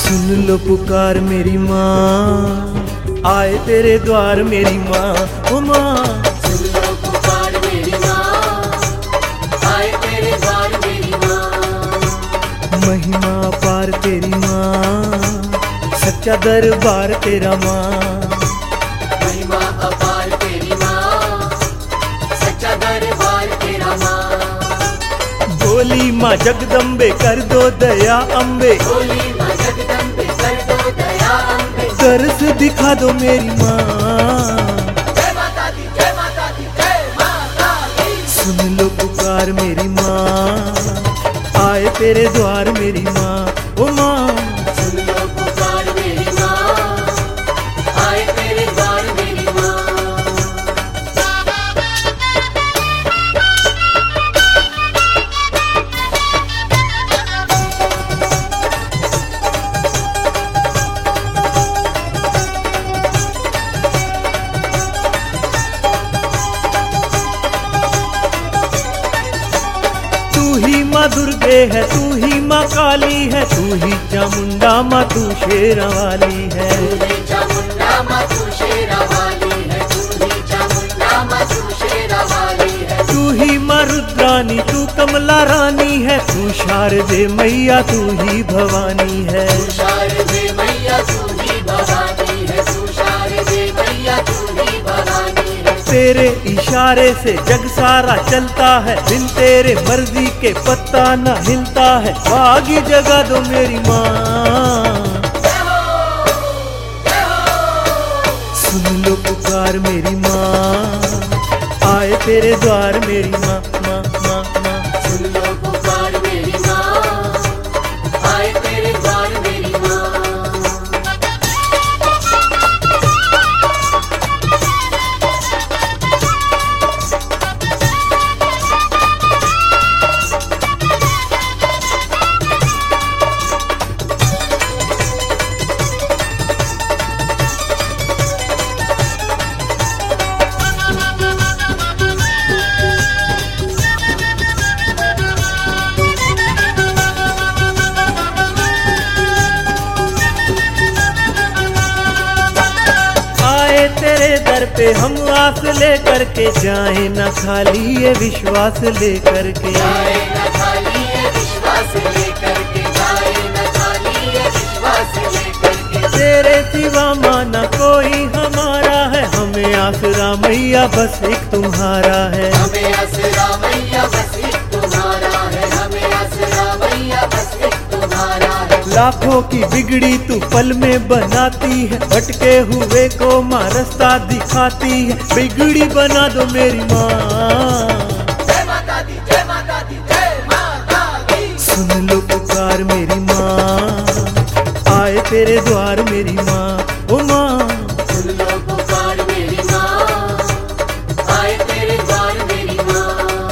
सुन लो पुकार मेरी माँ, आए तेरे द्वार मेरी माँ। ओ माँ सुन लो पुकार मेरी माँ, आए तेरे द्वार मेरी माँ। महिमा पार तेरी माँ, सच्चा दरबार तेरा माँ। महिमा अपार तेरी माँ, सच्चा दरबार तेरा माँ। बोली माँ जगदम्बे कर दो दया अम्बे, बोली माँ जगदम्बे कर दो दया अम्बे। दर्श दिखा दो मेरी माँ। जय माता दी, जय माता दी, जय माता दी। सुन लो पुकार मेरी माँ, आए तेरे द्वार मेरी माँ। ओ माँ सुन लो पुकार मेरी माँ, आए तेरे द्वार मेरी माँ। तू ही माँ दुर्गे है, तू ही माँ काली है, तू ही चामुंडा माँ तू शेरा वाली है। तू ही चामुंडा माँ तू शेरा वाली है, तू ही चामुंडा माँ तू शेरा वाली है। तू ही माँ रुद्रानी, तू कमला रानी है, तू शारदे मैया तू ही भवानी है। तू शारदे मैया तू ही भवानी है, तू शारदे मैया तू ही भवानी है। तेरे इशारे से जग सारा चलता है, बिन तेरे मर्जी के पत्ता न हिलता है। भागी जगा दो मेरी माँ, जय हो, जय हो। सुन लो पुकार मेरी माँ, आए तेरे द्वार मेरी माँ। माँ माँ माँ सुन लो पुकार मेरी माँ, आए तेरे द्वार मेरी माँ। तेरे दर पे हम आस लेकर के जाए न खाली ये विश्वास लेकर के। जाए न खाली ये विश्वास लेकर के, जाए न खाली ये विश्वास लेकर के। तेरे सिवा माना कोई हमारा है, हमें आसरा मैया बस एक तुम्हारा है। हमें आसरा मैया बस एक तुम्हारा है, हमें आसरा मैया बस एक तुम्हारा है। लाखों की बिगड़ी तू पल में बनाती है, भटके हुए को माँ रास्ता दिखाती है। बिगड़ी बना दो मेरी माँ, जय माता दी, जय माता दी, जय माता दी। सुन लो पुकार मेरी माँ, आए तेरे द्वार मेरी माँ। ओ माँ सुन लो पुकार मेरी माँ, आए तेरे द्वार मेरी माँ।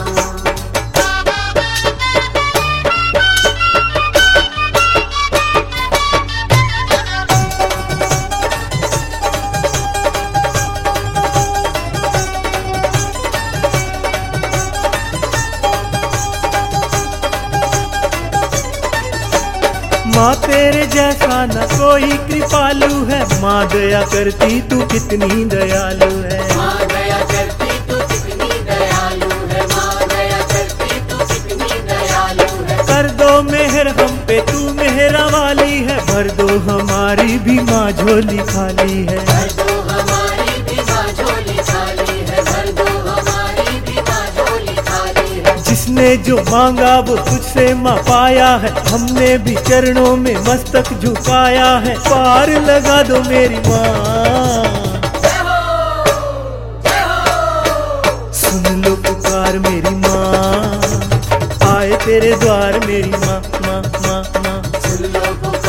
माँ तेरे जैसा न कोई कृपालु है, माँ दया करती तू कितनी दयालु है। माँ दया करती तू कितनी दयालु है, माँ दया करती तू कितनी दयालु है। कर दो मेहर हम पे तू मेहरा वाली है, भर दो हमारी भी माँ झोली खाली है। भर दो हमारी भी माँ झोली खाली है, भर दो हमारी भी माँ झोली खाली है। जिसने जो मांगा वो तुझसे माँ पाया है, हमने भी चरणों में मस्तक झुकाया है। पार लगा दो मेरी माँ, जय हो, जय हो। सुन लो पुकार मेरी माँ, आए तेरे द्वार मेरी माँ। माँ माँ माँ सुन लो पुकार